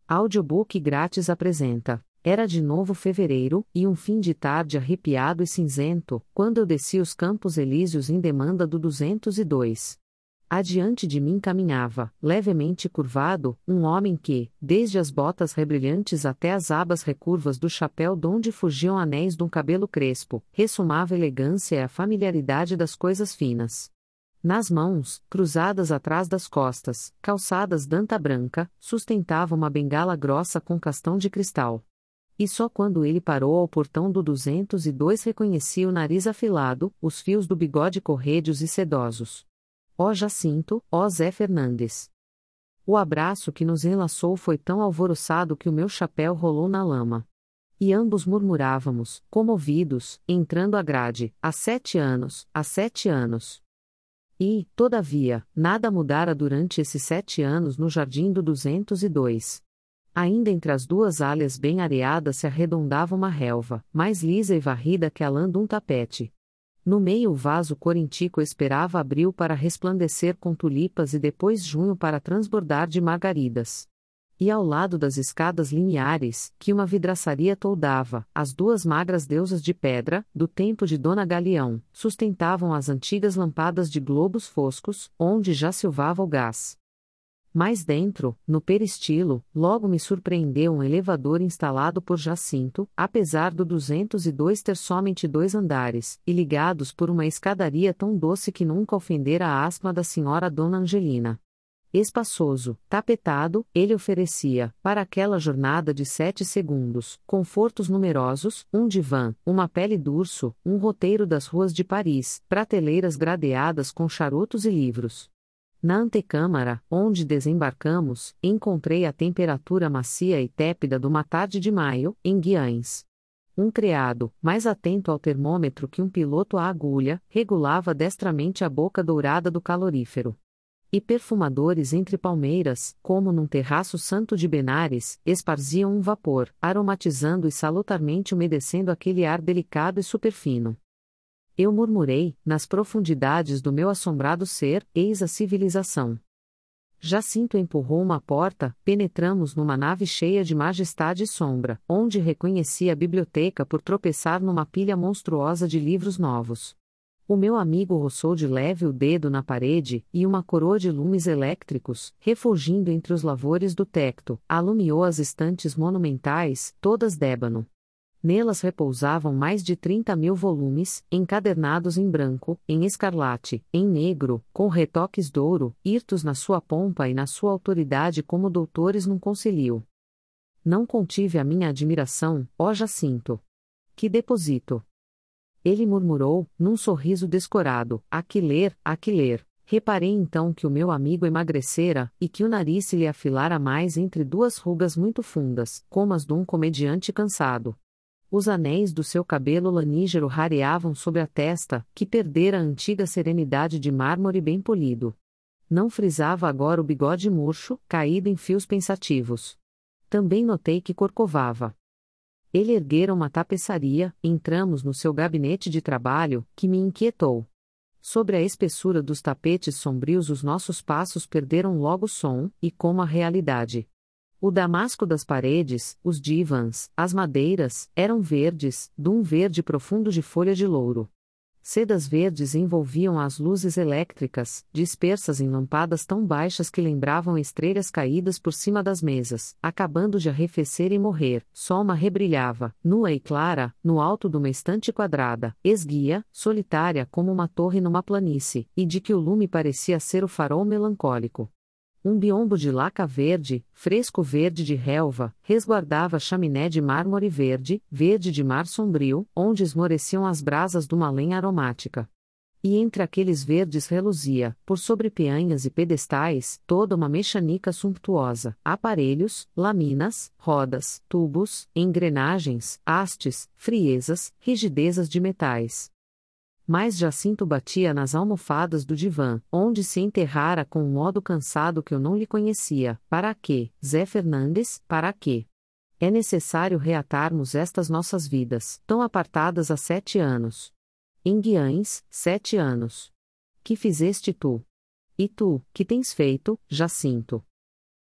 Audiobook grátis apresenta. Era de novo fevereiro, e um fim de tarde arrepiado e cinzento, quando eu desci os Campos Elíseos em demanda do 202. Adiante de mim caminhava, levemente curvado, um homem que, desde as botas rebrilhantes até as abas recurvas do chapéu donde fugiam anéis de um cabelo crespo, ressumava elegância e a familiaridade das coisas finas. Nas mãos, cruzadas atrás das costas, calçadas d'anta branca, sustentava uma bengala grossa com castão de cristal. E só quando ele parou ao portão do 202 reconheci o nariz afilado, os fios do bigode corrédios e sedosos. Ó Jacinto, ó Zé Fernandes! O abraço que nos enlaçou foi tão alvoroçado que o meu chapéu rolou na lama. E ambos murmurávamos, comovidos, entrando a grade, há 7 anos, há 7 anos. E, todavia, nada mudara durante esses 7 anos no jardim do 202. Ainda entre as duas alhas bem areadas se arredondava uma relva, mais lisa e varrida que a lã de um tapete. No meio o vaso corintico esperava abril para resplandecer com tulipas e depois junho para transbordar de margaridas. E ao lado das escadas lineares, que uma vidraçaria toldava, as duas magras deusas de pedra, do tempo de Dona Galeão, sustentavam as antigas lâmpadas de globos foscos, onde já silvava o gás. Mais dentro, no peristilo, logo me surpreendeu um elevador instalado por Jacinto, apesar do 202 ter somente 2 andares, e ligados por uma escadaria tão doce que nunca ofendera a asma da senhora Dona Angelina. Espaçoso, tapetado, ele oferecia, para aquela jornada de 7 segundos, confortos numerosos, um divã, uma pele d'urso, um roteiro das ruas de Paris, prateleiras gradeadas com charutos e livros. Na antecâmara, onde desembarcamos, encontrei a temperatura macia e tépida de uma tarde de maio, em Guiães. Um criado, mais atento ao termômetro que um piloto à agulha, regulava destramente a boca dourada do calorífero. E perfumadores entre palmeiras, como num terraço santo de Benares, esparziam um vapor, aromatizando e salutarmente umedecendo aquele ar delicado e superfino. Eu murmurei, nas profundidades do meu assombrado ser, eis a civilização. Jacinto empurrou uma porta, penetramos numa nave cheia de majestade e sombra, onde reconheci a biblioteca por tropeçar numa pilha monstruosa de livros novos. O meu amigo roçou de leve o dedo na parede, e uma coroa de lumes elétricos, refulgindo entre os lavores do tecto, alumiou as estantes monumentais, todas d'ébano. Nelas repousavam mais de 30.000 volumes, encadernados em branco, em escarlate, em negro, com retoques douro, hirtos na sua pompa e na sua autoridade como doutores num concílio. Não contive a minha admiração, ó Jacinto! Que deposito! Ele murmurou, num sorriso descorado, há que ler, há que ler. Reparei então que o meu amigo emagrecera, e que o nariz se lhe afilara mais entre 2 rugas muito fundas, como as de um comediante cansado. Os anéis do seu cabelo lanígero rareavam sobre a testa, que perdera a antiga serenidade de mármore bem polido. Não frisava agora o bigode murcho, caído em fios pensativos. Também notei que corcovava. Ele erguera uma tapeçaria, entramos no seu gabinete de trabalho, que me inquietou. Sobre a espessura dos tapetes sombrios os nossos passos perderam logo o som, e como a realidade. O damasco das paredes, os divãs, as madeiras, eram verdes, de um verde profundo de folha de louro. Sedas verdes envolviam as luzes elétricas, dispersas em lampadas tão baixas que lembravam estrelas caídas por cima das mesas, acabando de arrefecer e morrer. Só uma rebrilhava, nua e clara, no alto de uma estante quadrada, esguia, solitária como uma torre numa planície, e de que o lume parecia ser o farol melancólico. Um biombo de laca verde, fresco verde de relva, resguardava a chaminé de mármore verde, verde de mar sombrio, onde esmoreciam as brasas de uma lenha aromática. E entre aqueles verdes reluzia, por sobre peanhas e pedestais, toda uma mexanica sumptuosa, aparelhos, laminas, rodas, tubos, engrenagens, hastes, friezas, rigidezas de metais. Mas Jacinto batia nas almofadas do divã, onde se enterrara com um modo cansado que eu não lhe conhecia. Para quê, Zé Fernandes, para quê? É necessário reatarmos estas nossas vidas, tão apartadas há 7 anos. Em Guiães, 7 anos. Que fizeste tu? E tu, que tens feito, Jacinto?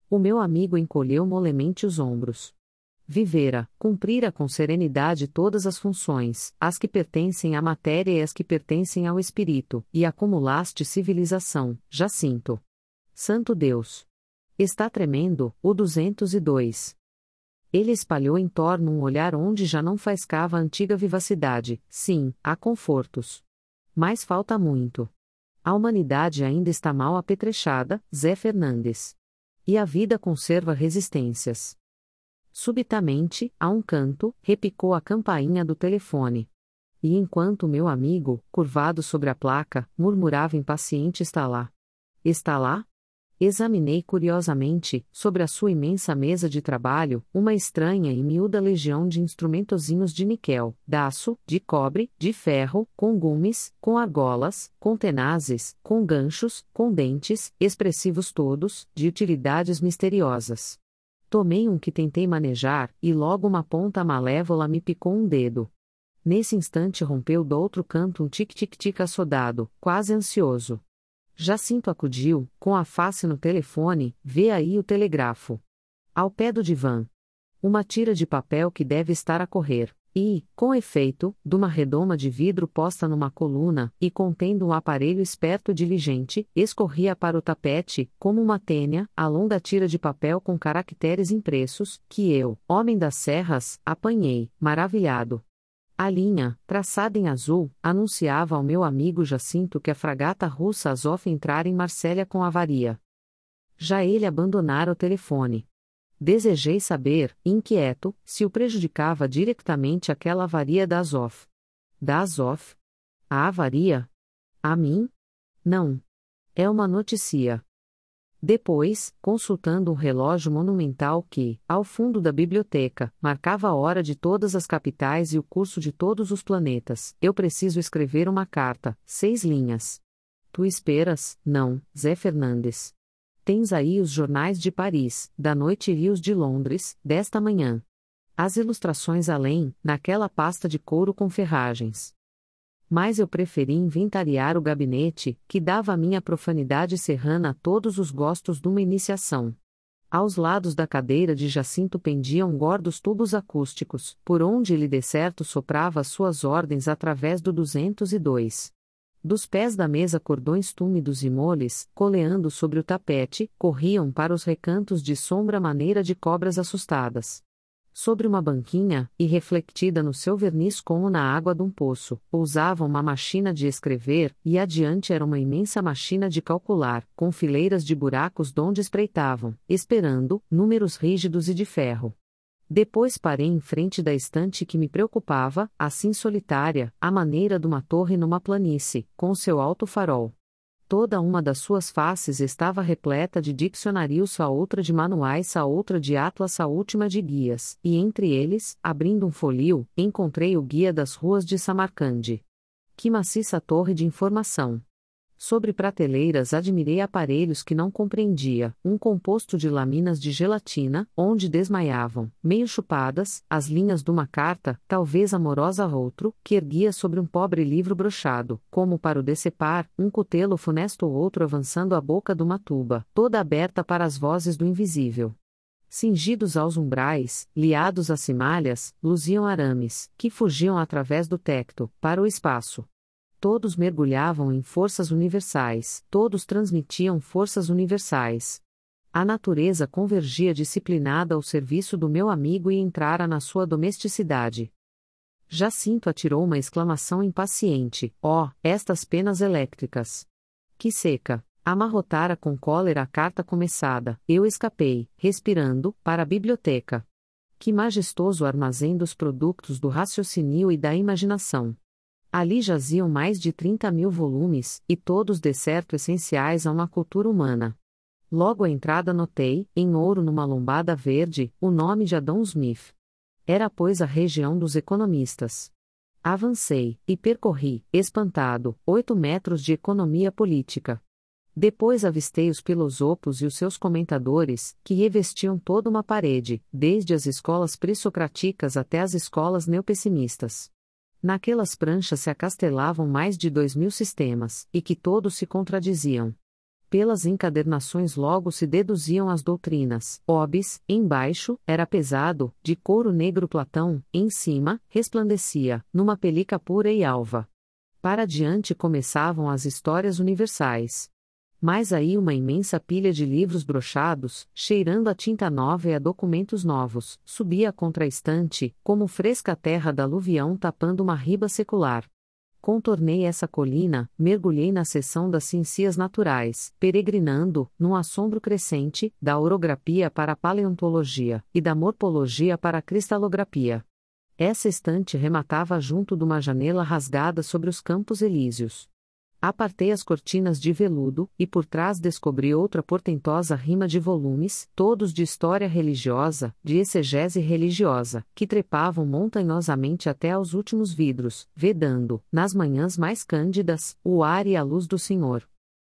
O meu amigo encolheu molemente os ombros. Vivera, cumprira com serenidade todas as funções, as que pertencem à matéria e as que pertencem ao espírito, e acumulaste civilização, Jacinto. Santo Deus! Está tremendo, o 202. Ele espalhou em torno um olhar onde já não faiscava a antiga vivacidade. Sim, há confortos. Mas falta muito. A humanidade ainda está mal apetrechada, Zé Fernandes. E a vida conserva resistências. Subitamente, a um canto, repicou a campainha do telefone. E enquanto meu amigo, curvado sobre a placa, murmurava impaciente: está lá. Está lá? Examinei curiosamente, sobre a sua imensa mesa de trabalho, uma estranha e miúda legião de instrumentozinhos de níquel, de aço, de cobre, de ferro, com gumes, com argolas, com tenazes, com ganchos, com dentes, expressivos todos, de utilidades misteriosas. Tomei um que tentei manejar, e logo uma ponta malévola me picou um dedo. Nesse instante rompeu do outro canto um tic-tic-tic assodado, quase ansioso. Jacinto acudiu, com a face no telefone: vê aí o telégrafo. Ao pé do divã. Uma tira de papel que deve estar a correr. E, com efeito, de uma redoma de vidro posta numa coluna, e contendo um aparelho esperto e diligente, escorria para o tapete, como uma tênia, a longa tira de papel com caracteres impressos, que eu, homem das serras, apanhei, maravilhado. A linha, traçada em azul, anunciava ao meu amigo Jacinto que a fragata russa Azov entrara em Marsella com avaria. Já ele abandonara o telefone. Desejei saber, inquieto, se o prejudicava diretamente aquela avaria da Azov. Da Azov? A avaria? A mim? Não. É uma notícia. Depois, consultando um relógio monumental que, ao fundo da biblioteca, marcava a hora de todas as capitais e o curso de todos os planetas, eu preciso escrever uma carta, 6 linhas. Tu esperas? Não, Zé Fernandes. Tens aí os jornais de Paris, da noite e os de Londres, desta manhã. As ilustrações além, naquela pasta de couro com ferragens. Mas eu preferi inventariar o gabinete, que dava à minha profanidade serrana todos os gostos de uma iniciação. Aos lados da cadeira de Jacinto pendiam gordos tubos acústicos, por onde ele de certo soprava as suas ordens através do 202. Dos pés da mesa cordões túmidos e moles, coleando sobre o tapete, corriam para os recantos de sombra maneira de cobras assustadas. Sobre uma banquinha, e reflectida no seu verniz como na água de um poço, pousava uma máquina de escrever, e adiante era uma imensa máquina de calcular, com fileiras de buracos donde espreitavam, esperando, números rígidos e de ferro. Depois parei em frente da estante que me preocupava, assim solitária, à maneira de uma torre numa planície, com seu alto farol. Toda uma das suas faces estava repleta de dicionários, a outra de manuais, a outra de atlas, a última de guias, e entre eles, abrindo um folio, encontrei o Guia das Ruas de Samarcande. Que maciça torre de informação! Sobre prateleiras admirei aparelhos que não compreendia, um composto de laminas de gelatina, onde desmaiavam, meio chupadas, as linhas de uma carta, talvez amorosa a outro, que erguia sobre um pobre livro brochado, como para o decepar, um cutelo funesto ou outro avançando a boca de uma tuba, toda aberta para as vozes do invisível. Cingidos aos umbrais, liados a cimalhas, luziam arames, que fugiam através do tecto, para o espaço. Todos mergulhavam em forças universais, todos transmitiam forças universais. A natureza convergia disciplinada ao serviço do meu amigo e entrara na sua domesticidade. Jacinto atirou uma exclamação impaciente: oh, estas penas elétricas! Que seca! Amarrotara com cólera a carta começada. Eu escapei, respirando, para a biblioteca. Que majestoso armazém dos produtos do raciocínio e da imaginação! Ali jaziam mais de 30.000 volumes, e todos de certo essenciais a uma cultura humana. Logo à entrada notei, em ouro numa lombada verde, o nome de Adam Smith. Era pois a região dos economistas. Avancei, e percorri, espantado, 8 metros de economia política. Depois avistei os filósofos e os seus comentadores, que revestiam toda uma parede, desde as escolas pré-socráticas até as escolas neopessimistas. Naquelas pranchas se acastelavam mais de 2.000 sistemas, e que todos se contradiziam. Pelas encadernações logo se deduziam as doutrinas. Obis, embaixo, era pesado, de couro negro Platão, em cima, resplandecia, numa pelica pura e alva. Para diante começavam as histórias universais. Mais aí uma imensa pilha de livros brochados, cheirando a tinta nova e a documentos novos, subia contra a estante, como fresca terra da aluvião tapando uma riba secular. Contornei essa colina, mergulhei na seção das ciências naturais, peregrinando, num assombro crescente, da orografia para a paleontologia, e da morfologia para a cristalografia. Essa estante rematava junto de uma janela rasgada sobre os Campos Elíseos. Apartei as cortinas de veludo, e por trás descobri outra portentosa rima de volumes, todos de história religiosa, de exegese religiosa, que trepavam montanhosamente até aos últimos vidros, vedando, nas manhãs mais cândidas, o ar e a luz do Senhor.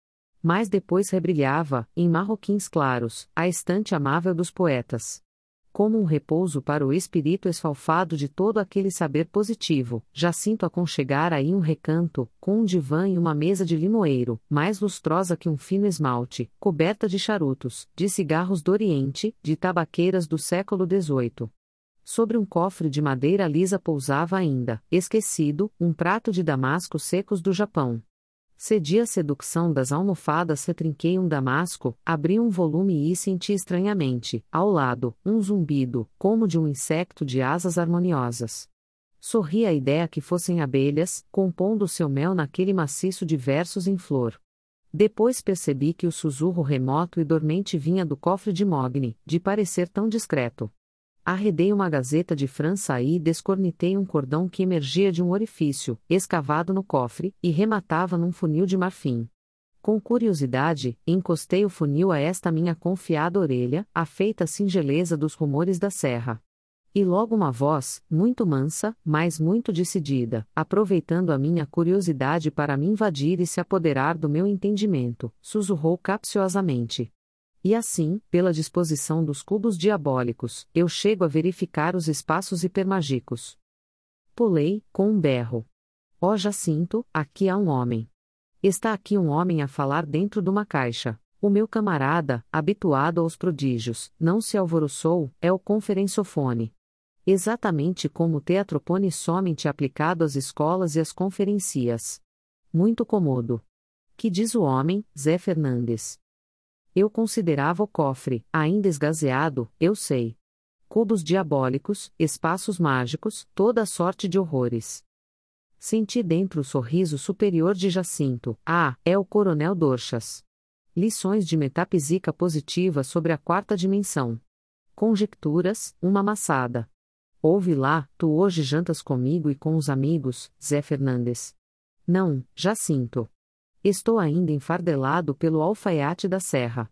Mas depois rebrilhava, em marroquins claros, a estante amável dos poetas. Como um repouso para o espírito esfalfado de todo aquele saber positivo, já sinto aconchegar aí um recanto, com um divã e uma mesa de limoeiro, mais lustrosa que um fino esmalte, coberta de charutos, de cigarros do Oriente, de tabaqueiras do século XVIII. Sobre um cofre de madeira lisa pousava ainda, esquecido, um prato de damascos secos do Japão. Cedi à sedução das almofadas, retrinquei um damasco, abri um volume e senti estranhamente, ao lado, um zumbido, como de um insecto de asas harmoniosas. Sorri à ideia que fossem abelhas, compondo seu mel naquele maciço de versos em flor. Depois percebi que o sussurro remoto e dormente vinha do cofre de Mogni, de parecer tão discreto. Arredei uma gazeta de França e descornetei um cordão que emergia de um orifício, escavado no cofre, e rematava num funil de marfim. Com curiosidade, encostei o funil a esta minha confiada orelha, afeita à singeleza dos rumores da serra. E logo uma voz, muito mansa, mas muito decidida, aproveitando a minha curiosidade para me invadir e se apoderar do meu entendimento, sussurrou capciosamente. E assim, pela disposição dos cubos diabólicos, eu chego a verificar os espaços hipermágicos. Pulei, com um berro. Ó Jacinto, aqui há um homem. Está aqui um homem a falar dentro de uma caixa. O meu camarada, habituado aos prodígios, não se alvoroçou, é o conferenciofone. Exatamente como o teatropone somente aplicado às escolas e às conferencias. Muito cômodo. Que diz o homem, Zé Fernandes? Eu considerava o cofre, ainda esgazeado, eu sei. Cubos diabólicos, espaços mágicos, toda a sorte de horrores. Senti dentro o sorriso superior de Jacinto. Ah, é o Coronel Dorchas. Lições de metafísica positiva sobre a quarta dimensão. Conjecturas, uma maçada. Ouve lá, tu hoje jantas comigo e com os amigos, Zé Fernandes. Não, Jacinto. Estou ainda enfardelado pelo alfaiate da serra.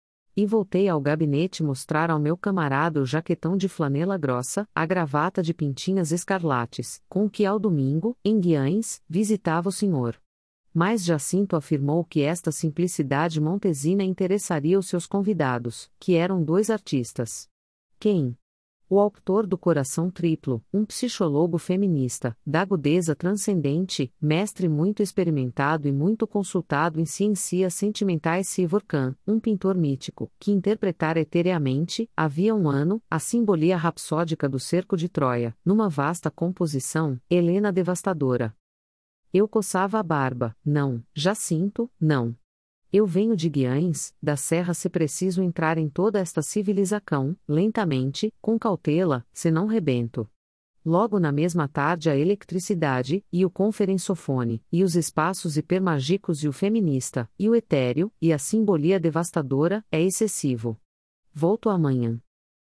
E voltei ao gabinete mostrar ao meu camarada o jaquetão de flanela grossa, a gravata de pintinhas escarlates, com que ao domingo, em Guiães, visitava o senhor. Mas Jacinto afirmou que esta simplicidade montesina interessaria os seus convidados, que eram 2 artistas. Quem? O autor do Coração Triplo, um psicólogo feminista, da agudeza transcendente, mestre muito experimentado e muito consultado em ciências sentimentais, Sivorcan, um pintor mítico, que interpretara etereamente, havia um ano, a simbolia rapsódica do cerco de Troia, numa vasta composição, Helena devastadora. Eu coçava a barba, não, Jacinto, não. Eu venho de Guiães, da serra, se preciso entrar em toda esta civilização, lentamente, com cautela, senão rebento. Logo na mesma tarde a eletricidade, e o conferenciofone, e os espaços hipermágicos e o feminista, e o etéreo, e a simbolia devastadora, é excessivo. Volto amanhã.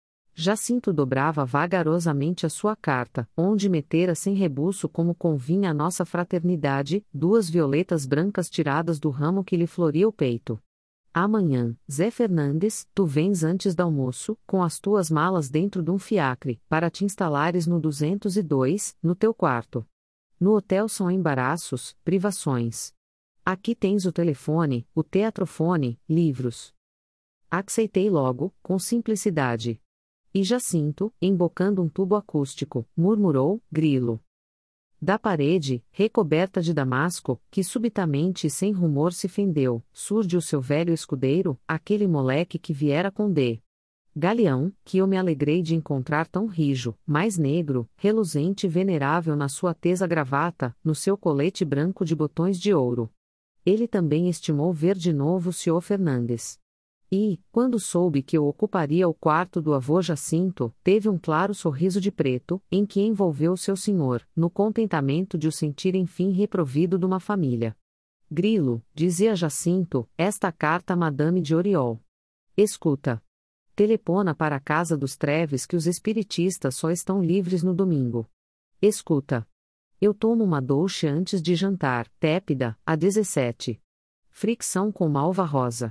Jacinto dobrava vagarosamente a sua carta, onde metera sem rebuço como convinha à nossa fraternidade, 2 violetas brancas tiradas do ramo que lhe floria o peito. Amanhã, Zé Fernandes, tu vens antes do almoço, com as tuas malas dentro de um fiacre, para te instalares no 202, no teu quarto. No hotel são embaraços, privações. Aqui tens o telefone, o teatrofone, livros. Aceitei logo, com simplicidade. E Jacinto, embocando um tubo acústico, murmurou, grilo. Da parede, recoberta de damasco, que subitamente e sem rumor se fendeu, surge o seu velho escudeiro, aquele moleque que viera com D. Galeão, que eu me alegrei de encontrar tão rijo, mais negro, reluzente e venerável na sua tesa gravata, no seu colete branco de botões de ouro. Ele também estimou ver de novo o Sr. Fernandes. E, quando soube que eu ocuparia o quarto do avô Jacinto, teve um claro sorriso de preto, em que envolveu seu senhor, no contentamento de o sentir enfim reprovido de uma família. Grilo, dizia Jacinto, esta carta a Madame de Oriol. Escuta. Telepona para a casa dos Treves que os espiritistas só estão livres no domingo. Escuta. Eu tomo uma douche antes de jantar, tépida, a 17. Fricção com malva rosa.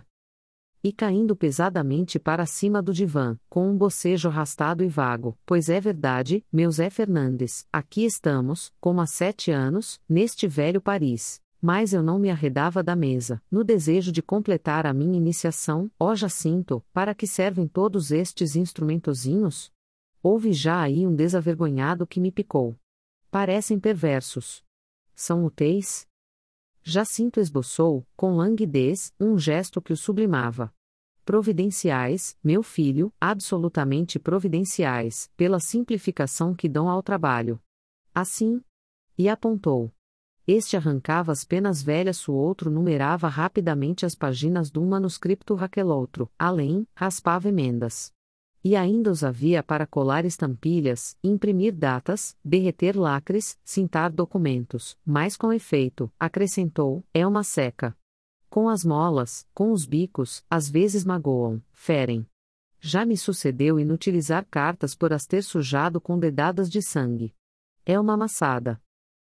E caindo pesadamente para cima do divã, com um bocejo arrastado e vago, pois é verdade, meu Zé Fernandes, aqui estamos, como há 7 anos, neste velho Paris. Mas eu não me arredava da mesa, no desejo de completar a minha iniciação, ó Jacinto, para que servem todos estes instrumentozinhos? Houve já aí um desavergonhado que me picou. Parecem perversos. São úteis? Jacinto esboçou, com languidez, um gesto que o sublimava. Providenciais, meu filho, absolutamente providenciais, pela simplificação que dão ao trabalho. Assim. E apontou. Este arrancava as penas velhas, o outro numerava rapidamente as páginas de um manuscrito raquelotro, além, raspava emendas. E ainda os havia para colar estampilhas, imprimir datas, derreter lacres, cintar documentos, mas com efeito, acrescentou, é uma seca. Com as molas, com os bicos, às vezes magoam, ferem. Já me sucedeu inutilizar cartas por as ter sujado com dedadas de sangue. É uma amassada.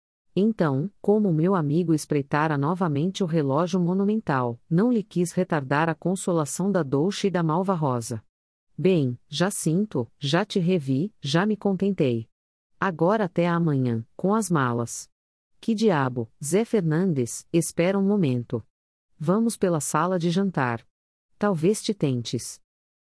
Então, como o meu amigo espreitara novamente o relógio monumental, não lhe quis retardar a consolação da douche e da malva rosa. Bem, Jacinto, já te revi, já me contentei. Agora até amanhã, com as malas. Que diabo, Zé Fernandes, espera um momento. Vamos pela sala de jantar. Talvez te tentes.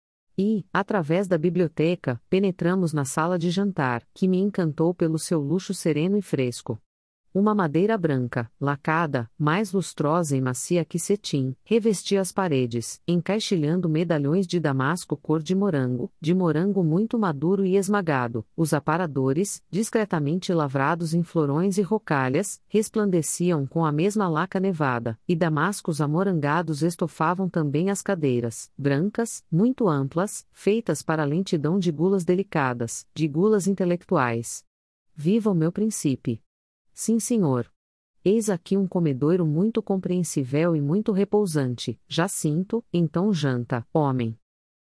E, através da biblioteca, penetramos na sala de jantar, que me encantou pelo seu luxo sereno e fresco. Uma madeira branca, lacada, mais lustrosa e macia que cetim, revestia as paredes, encaixilhando medalhões de damasco cor de morango muito maduro e esmagado. Os aparadores, discretamente lavrados em florões e rocalhas, resplandeciam com a mesma laca nevada, e damascos amorangados estofavam também as cadeiras, brancas, muito amplas, feitas para a lentidão de gulas delicadas, de gulas intelectuais. Viva o meu príncipe! Sim, senhor. Eis aqui um comedouro muito compreensível e muito repousante, Jacinto, então janta, homem.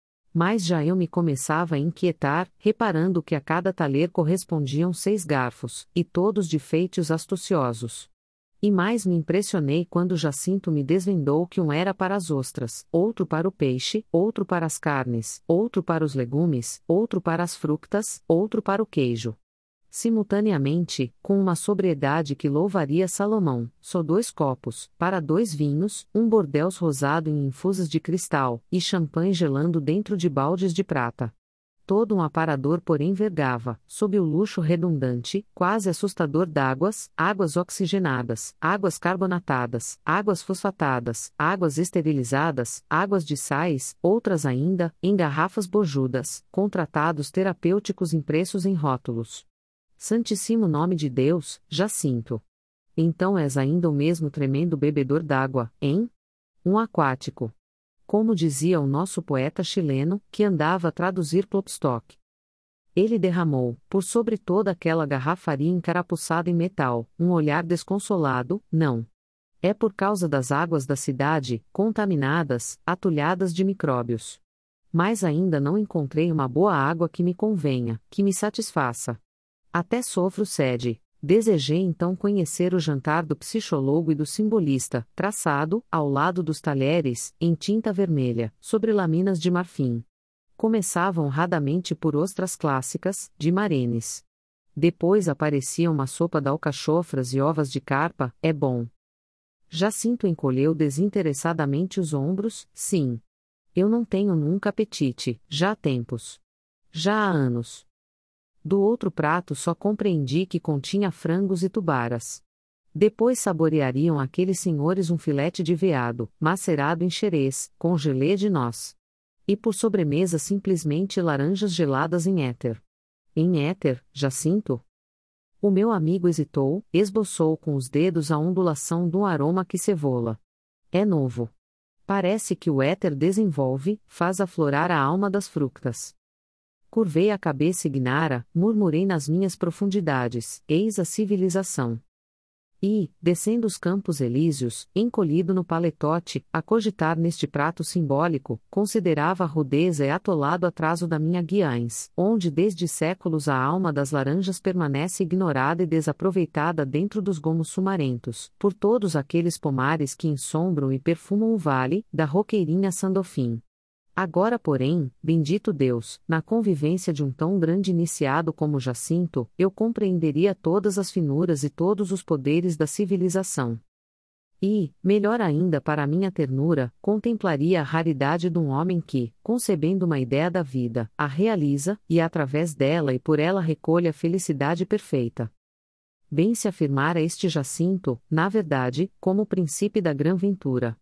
Mas já eu me começava a inquietar, reparando que a cada talher correspondiam 6 garfos, e todos de feitos astuciosos. E mais me impressionei quando Jacinto me desvendou que um era para as ostras, outro para o peixe, outro para as carnes, outro para os legumes, outro para as frutas, outro para o queijo. Simultaneamente, com uma sobriedade que louvaria Salomão, só 2 copos, para 2 vinhos, um bordéus rosado em infusas de cristal, e champanhe gelando dentro de baldes de prata. Todo um aparador porém vergava, sob o luxo redundante, quase assustador d'águas, águas oxigenadas, águas carbonatadas, águas fosfatadas, águas esterilizadas, águas de sais, outras ainda, em garrafas bojudas, com tratados terapêuticos impressos em rótulos. Santíssimo nome de Deus, Jacinto. Então és ainda o mesmo tremendo bebedor d'água, hein? Um aquático. Como dizia o nosso poeta chileno, que andava a traduzir Klopstock. Ele derramou, por sobre toda aquela garrafaria encarapuçada em metal, um olhar desconsolado, não. É por causa das águas da cidade, contaminadas, atulhadas de micróbios. Mas ainda não encontrei uma boa água que me convenha, que me satisfaça. Até sofro sede. Desejei então conhecer o jantar do psicólogo e do simbolista, traçado, ao lado dos talheres, em tinta vermelha, sobre lâminas de marfim. Começava honradamente por ostras clássicas, de Marenes. Depois aparecia uma sopa de alcachofras e ovas de carpa, é bom. Jacinto encolheu desinteressadamente os ombros, sim. Eu não tenho nunca apetite, já há tempos. Já há anos. Do outro prato só compreendi que continha frangos e tubaras. Depois saboreariam aqueles senhores um filete de veado, macerado em xerez, com gelê de noz. E por sobremesa simplesmente laranjas geladas em éter. Em éter, Jacinto? O meu amigo hesitou, esboçou com os dedos a ondulação de um aroma que cevola. É novo. Parece que o éter desenvolve, faz aflorar a alma das frutas. Curvei a cabeça ignara, murmurei nas minhas profundidades, eis a civilização. E, descendo os campos elíseos, encolhido no paletote, a cogitar neste prato simbólico, considerava a rudeza e atolado atraso da minha Guiães, onde desde séculos a alma das laranjas permanece ignorada e desaproveitada dentro dos gomos sumarentos, por todos aqueles pomares que ensombram e perfumam o vale, da Roqueirinha Sandofim. Agora, porém, bendito Deus, na convivência de um tão grande iniciado como Jacinto, eu compreenderia todas as finuras e todos os poderes da civilização. E, melhor ainda para a minha ternura, contemplaria a raridade de um homem que, concebendo uma ideia da vida, a realiza, e através dela e por ela recolhe a felicidade perfeita. Bem se afirmara este Jacinto, na verdade, como o príncipe da grã ventura.